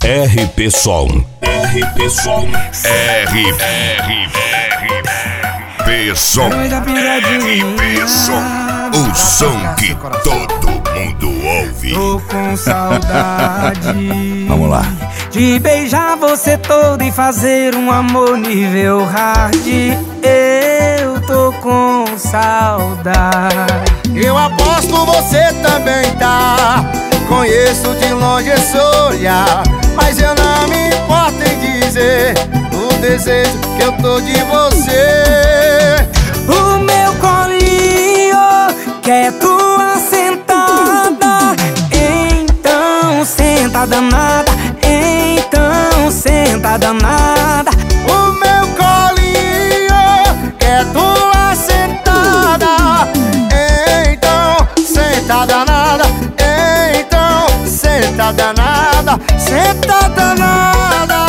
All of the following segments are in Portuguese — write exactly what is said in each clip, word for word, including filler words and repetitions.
R P Som. R P Som. R R P Som. R P Som. O som que todo mundo ouve. Tô com saudade. Vamos lá. De beijar você todo e fazer um amor nível hard. Eu tô com saudade. Eu aposto você também tá. Conheço de longe esse olhar, mas eu não me importo em dizer o desejo que eu tô de você. O meu colinho quer tua sentada. Então senta danada. Então senta danada. O meu colinho quer tua sentada. Então senta danada. Então senta danada. Senta danada.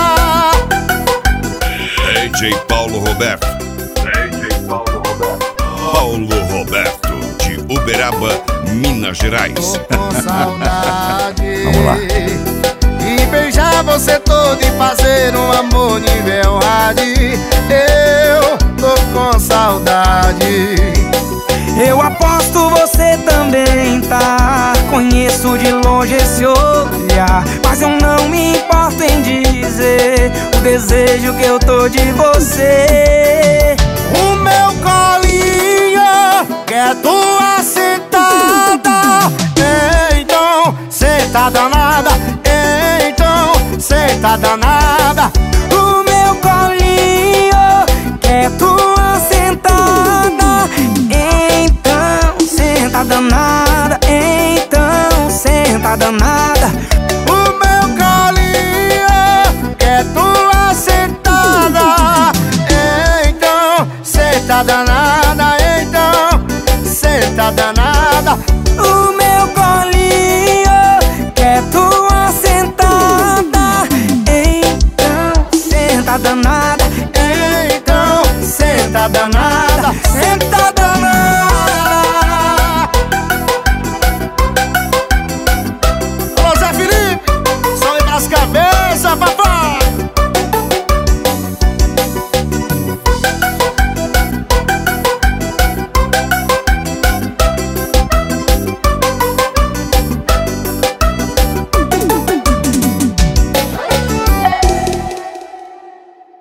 D J Paulo Roberto. D J Paulo Roberto. Paulo Roberto, de Uberaba, Minas Gerais. Tô com saudade. Vamos lá. E beijar você todo e fazer um amor nível hard. Eu tô com saudade. Eu aposto você também tá. Conheço de longe esse olhar, mas eu não me importo em dizer o desejo que eu tô de você. O meu colinho quer tua sentada. Então senta danada. Então senta danada. O meu colinho quer tua sentada. Então senta danada. Então senta danada. O meu colinho quer tua sentada. Então senta danada.